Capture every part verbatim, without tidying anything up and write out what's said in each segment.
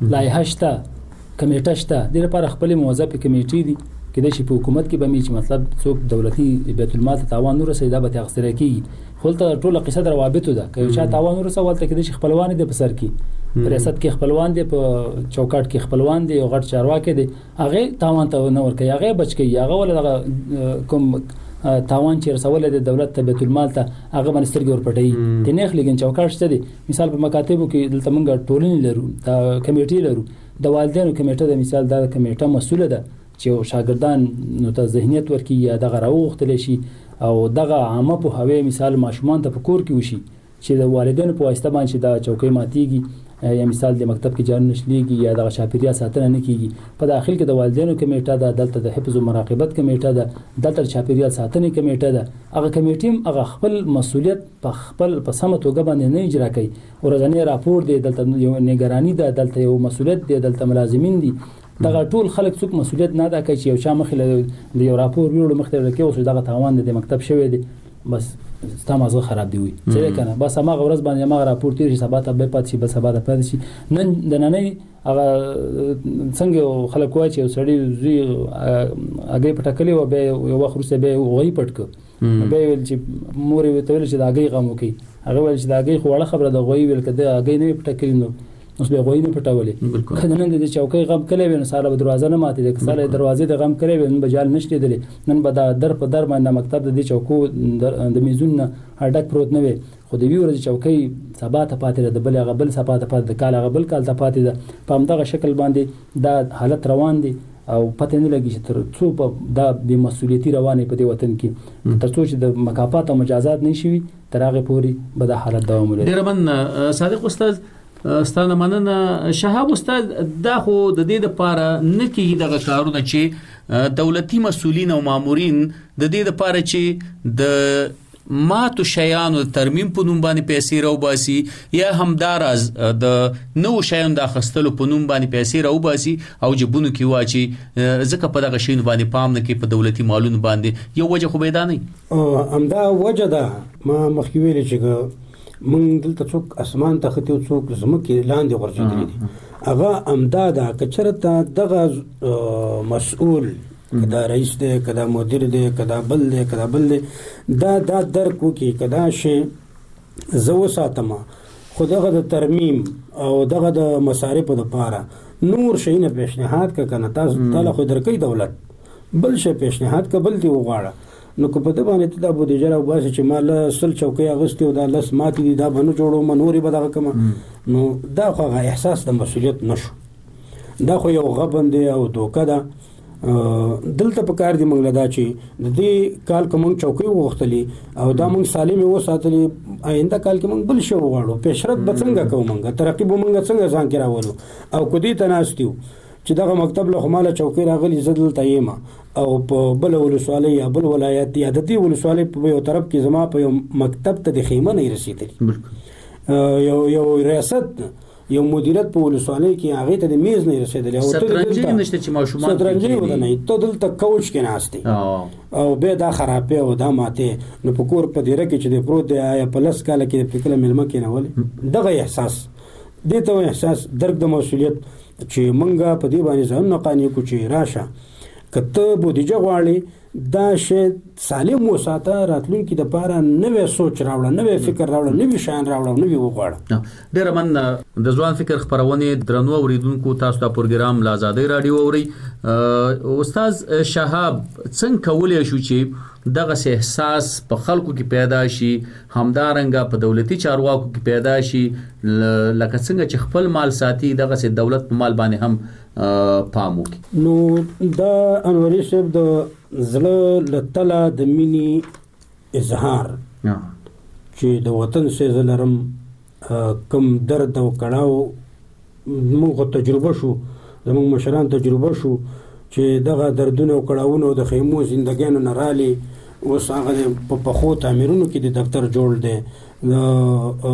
لایحه شته کمیټه شته د لپاره خپل موظف کمیټې دي کله چې په حکومت کې به می چې مطلب څوک دولتي بیت المال ته تاوان نور رسیدا به تغسر کی خپل ټول قصه در روابط ده که چې تاوان نور رسول ته کله چې خپلوان دي په سر کې ریاست کې خپلوان دي په چوکاټ کې خپلوان دي او غټ چارواکي دي هغه تاوان ته نور کوي هغه بچ کوي هغه ول کوم تاوان چې رسول د دولت ته بیت المال ته هغه باندې سترګې ور پټي د نخ لګن چوکاټ شته دي مثال په مکاتبو کې دلته موږ ټولنې لرو دا کمیټې لرو د والدینو کمیټه د مثال دا کمیټه مسؤله ده چې شاګردان نو ته ذهنیت ورکي یا دغه راوختل شي او دغه عامه په هوی مثال ماشومان ته په کور کې وشي چې د والدینو په واسطه باندې دا چوکۍ ماتيږي یا مثال د مکتب کې جان نشليږي یا د شاپیریا ساتنه نه کیږي په داخل کې د والدینو کمیټه ده دلته د حفظ او مراقبت کمیټه ده دلته شاپیریا ساتنه کمیټه ده هغه کمیټه هغه خپل مسولیت په خپل په سمه توګه باندې نه اجرا کوي ورځنی راپور دی دلته یو نگرانی ده دلته یو مسولیت دی دلته ملازمین دي دغه ټول خلک څوک مسولیت نه ادا کوي چې یو چا مخې د یو راپور ویلو مخته لکه اوس دغه تاوان د مکتب شوی دی بس ستامازغه خراب دی وي څه کنه بس هغه ورځ باندې هغه راپور تیر شي سبا ته به پات شي بس سبا ته پات شي نن د نننې هغه څنګه خلک وایي چې سړی زی هغه پټکلی و به یو وخت روسه به وغي پټک به ویل چې مور وی ته ویل چې دا هغه غمو کوي هغه ویل چې دا هغه خوړه خبره د غوي ویل کده هغه نه پټکلی نو اوس به غوي نه پټولې کله نن د چوکۍ غم کله وین ساله به دروازه نه ماتې د ساله دروازې د غم کړي وین بجال نشته دي نن به دا در په در باندې مکتب د چوکو د میزون هډک پروت نه وي خو د ویور چوکۍ سبا ته پاتې د بل غبل سبا ته پاتې د کال غبل کال ته پاتې ده په همدغه شکل باندې دا حالت روان دي او پته نه لګي چې تر څو په دا بې مسؤلیتي روانه په دې وطن کې تر څو چې د مکافات او مجازات نشي تر هغه پوري به دا حالت دوام ولري. ډیر من صادق استاد ستانه مننه شهاب استاد دا خو د دې لپاره نه کیږي دغه کارونه چې دولتي مسؤلین او مامورین د دې لپاره چې د ماتو شیانو ترمیم په نوم باندې پیسې راوباسي یا همدار از د نو شیانو د اخستلو په نوم باندې پیسې راوباسي او جبونو کې واچي ځکه په دغه شین باندې پام نه کوي په دولتي مالونو باندې یو وجه خو به دا نه همدا وجه ده ما مخکې ویل چې من دلته څوک اسمان ته خته څوک زمکه لاندې ورچېدل دي هغه امداده کچرته دغه مسؤل کدا رئیس دی کدا مدیر دی کدا بل دی کدا بل دی دا دا درکو کې کدا شی زو ساتما خدغه د ترمیم او دغه د مصارف لپاره نور شي نه پیشنهاد ک کنه تاسو تعالی خو درکې دولت بل شي پیشنهاد ک بل دی وغواړه نو کو په دې باندې ته بده جره وباسي چې مال سل چوکۍ اغستې او دا لس ماتې دي دا بنو جوړو منوري به دغه کما نو دا خو احساس د مسؤلیت نشو دا خو یو غبن دی او دوکه ده دلته په کار دی موږ لدا چې د دې کال کوم چوکۍ وغختلې او دا موږ سالم و ساتلې آینده کال کې موږ بل شو وغواړو پیشرفت به څنګه کوو موږ ترقی به موږ څنګه ځان کې راولو او کدی تناستیو چې دغه مکتب له خماله چوکۍ راغلی زدل تایما او په بل ولسوالۍ یا بل ولایت یا د دې ولسوالۍ په یو طرف کې زما په یو مکتب ته د خیمه نه رسیدلی یو یو ریاست یو مدیریت په ولسوالۍ کې هغه ته د میز نه رسیدلی او ته سترنجي نشته چې ماشومان سترنجي ودانه ته دلته کوچ کې ناشته او به دا خرابې او دا ماته نو په کور په دیره کې چې د پروت دی یا په لس کال کې په کله ملما کې نه ولې دغه احساس دې ته احساس درک د مسؤلیت چې مونږه په دې باندې ځان نه قانې کو چې راشه کته بودیجه غواړي دا شی سالم وساته راتلونکي د پاره نوې سوچ راوړه نوې فکر راوړه نوې شان راوړه نوې وغواړه. ډیر من د ځوان فکر خبرونه درنو اوریدونکو تاسو ته پروګرام لا آزادۍ رادیو اوري استاد شهاب څنګه کولای شو چې دغه احساس په خلکو کې پیدا شي همدارنګه په دولتي چارواکو کې پیدا شي لکه څنګه چې خپل مال ساتي دغه دولت په مال باندې هم پام وکړي. نو دا انوري صاحب د زړه لتله د مینی اظهار چې د وطن سه زلرم کم درد او کړهو موږ تجربه شو زموږ مشران تجربه شو چې دغه دردونه او کړهونه د خیمو زندګانو نه رالي اوس هغه په پخو تعمیرونو کې د دفتر جوړ دی د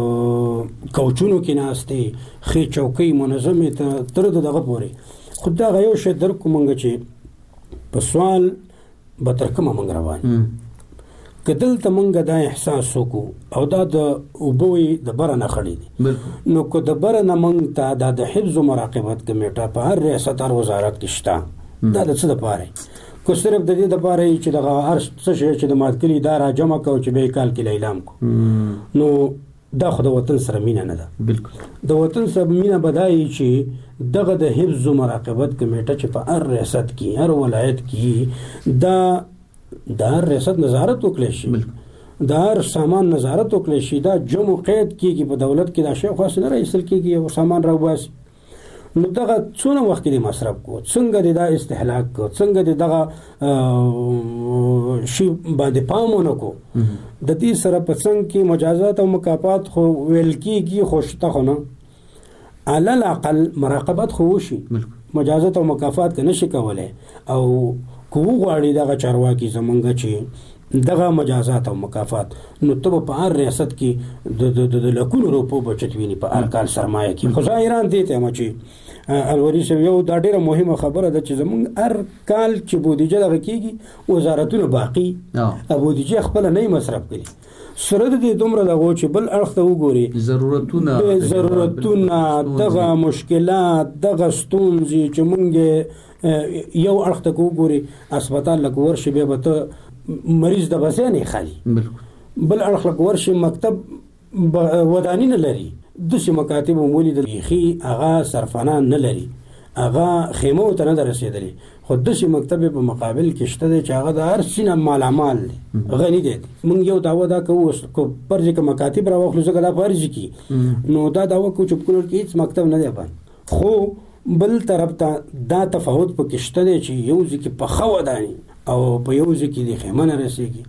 کوچونو کې ناشته خې چوکۍ منظمه ته تر دغه پوري خدای غيو شه در کومنګ چې په سوال به تر کومه منګ روان که دلته مونږ دا احساس وکړو او دا د اوبه د بره نه خړې دي نو که د بره نه مونږ ته دا د حفظ و مراقبت کمیټه په هر ریاست هر وزارت کې شته دا د څه دپاره که صرف د دې دپاره چې دغه هر څه شی چې د ماتکلي دا را جمع کوو چې بیا یې کال کې اعلان کړو نو دا خو د وطن سره مینه نه ده. بالکل د وطن سره مینه به دا وي چې دغه د حفظ و مراقبت کمیټه چې په هر ریاست کې هر ولایت کې دا د هر ریاست نظارت وکړی شي د هر سامان نظارت وکړی شي دا جمع قید کېږي په دولت کې دا شی خاص نه راایستل کېږي او سامان راوباسي نو دغه څونه وخت کې مصرف کو څنګه د دا استهلاک کو څنګه د دغه شی باندې پام ونکو د دې سره په څنګه کې مجازات او مکافات خو ویل کېږي خوشته خو نه علل الاقل مراقبت خو وشي مجازات او مکافات نه شي کولای او کو غواړي دغه چارواکي زمونږ چې دغه مجازات او مکافات نو ته په هر ریاست کې د د لکونو روپو بچت ویني په هر کال سرمایه کې خو ظاهران دي ته مچي الوري شو یو دا ډیره مهمه خبره ده چې زمونږ هر کال چې بودیجه دغه کېږي وزارتونه باقي بودیجه خپل نه مصرف کړي سره د دې دومره دغه چې بل اړخ ته وګوري ضرورتونه ضرورتونه دغه مشکلات دغه ستونزې چې مونږ یو اړخ ته وګوري هسپتال لکه ورشي به ته مریض د بسې نه خالي بل اړخ لکه ورشي مکتب ودانی نه لري دغه مکاتب مولي د خي اغا سرفانه نه لري اغا خیمو ته نه رسیدلې خو دغه مکتب په مقابل کې شته چې هغه د هر سینه مال عمل غني دي مونږ یو داوا دا کوو پرځ کې مکاتب راوخلو څنګه دا پرځ کی نو دا داوا کوو چې په کور کې هیڅ مکتب نه دی باندې خو بل طرف ته دا تفاوت په کې شته چې یو ځکه په خو ودانی او په یو ځکه د خیمه نه رسیږي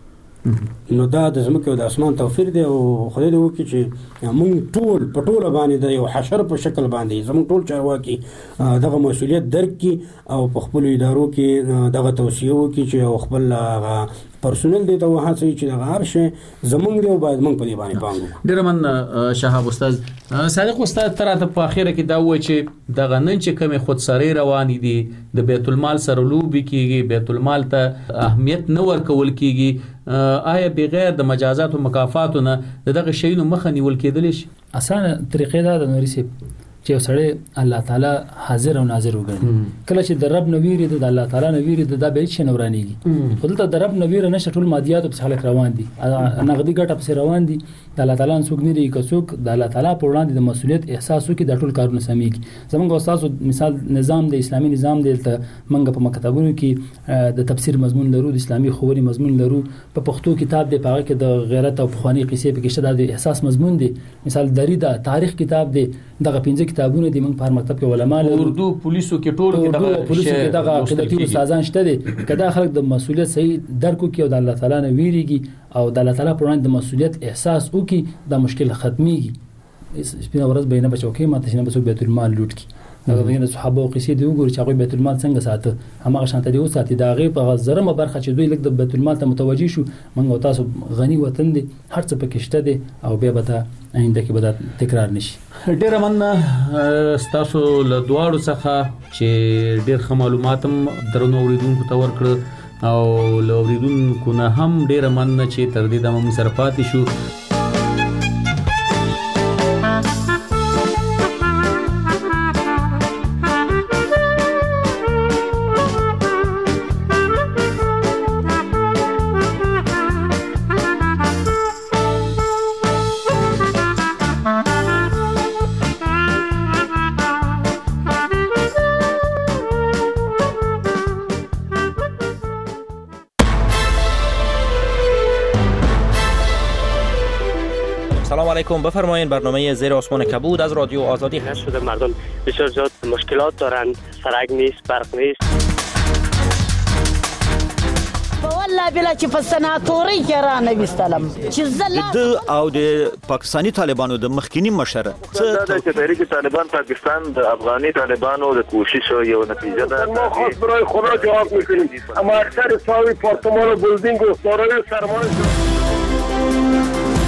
نو دا د زمکه او د اسمان توفیر دی او خدای دې وکړي چې موږ ټول په ټوله باندې د یو حشر په شکل باندې زموږ ټول چارواکي دغه مسؤلیت درک کړي او په خپل ادارو کې دغه توصیه وکړي چې خپل پرسونل دی ته وهڅوي چې دغه هر شی زموږ دی او باید موږ په دې باندې پام وکړو. ډېر من شهاب استاد صادق استاد تر ته په اخره کې دا وایي چې دغه نن چې کومې خودسرۍ روانې دي د بیت المال سره لوبې کېږي بیت المال ته اهمیت نه ورکول کېږي آیا بغیر د مجازات او مکافاتو نه دغه شیونو مخه نیول کېدلی شي؟ اسانه طریقې دا د نوري سي چې سړی الله تعالی حاضر او ناظر وګڼي کله چې د رب نویری د الله تعالی نویری د د به شي نورانیږي خپل ته د رب نویر نه شټول مادیات په حالت روان دي نغدي ګټه په روان دي د الله تعالی څوک نه دی کڅوک د الله تعالی په وړاندې د مسولیت احساس وکي د ټول کارونه سميږي زموږ استاد مثال نظام د اسلامي نظام دی ته منګه په مکتبونو کې د تفسیر مضمون لرو د اسلامي خوري مضمون لرو په پښتو کتاب دی په کې د غیرت او پخوانی قصې په کې شته د احساس مضمون دی مثال دریدا تاریخ کتاب دی دغه پنځه کتابونه دي موږ په مکتب کې علما له اردو پولیسو کې ټول کې دغه پولیسو کې دغه عقیدتي استادان شته دي کدا خلک د مسولیت صحیح درک کوي او د الله تعالی نه ویریږي او د الله تعالی په وړاندې د مسولیت احساس وکي د مشکل ختميږي سپینه ورځ بینه بچو کې ماته شنه بسو بیت المال لوټ کی هغه دغه صحابه او قصې دی وګوري چې هغه بیت المال څنګه ساته هغه شانته دی او ساتي دا غي په زرمه برخه چې دوی لګ د بیت المال ته متوجي شو منګو تاسو غني وطن دي هر څه پکې شته دي او بیا به آینده کې به تکرار نشي. ډېر مننه تاسو له دواړو څخه چې ډېر ښه معلومات هم درنو اوریدونکو ته ورکړل او له اوریدونکو نه هم ډېر مننه چې تر دې دمه موږ سره پاتې شو. بفرمایید برنامه زیر آسمان کبود از رادیو آزادی هست. شده مردم بسیار زیاد مشکلات دارند سرک نیست برق نیست والله بلا چې په سناتوري کې را نه وستلم چې زله د او د پاکستاني طالبانو د مخکینی مشر څه د تحریک طالبان پاکستان د افغاني طالبانو د کوشش یو نتیجه ده. ما خاص برای خدا جواب میکنیم اما اکثر ساوی پارتمان و بلدینگ و سارای سرمان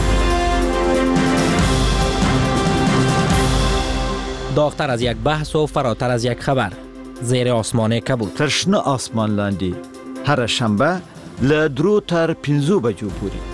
داغتر از یک بحث و فراتر از یک خبر زیر آسمان کبود. ترشنه آسمان لاندی هر شنبه له درو تر پنځو بجو پورې.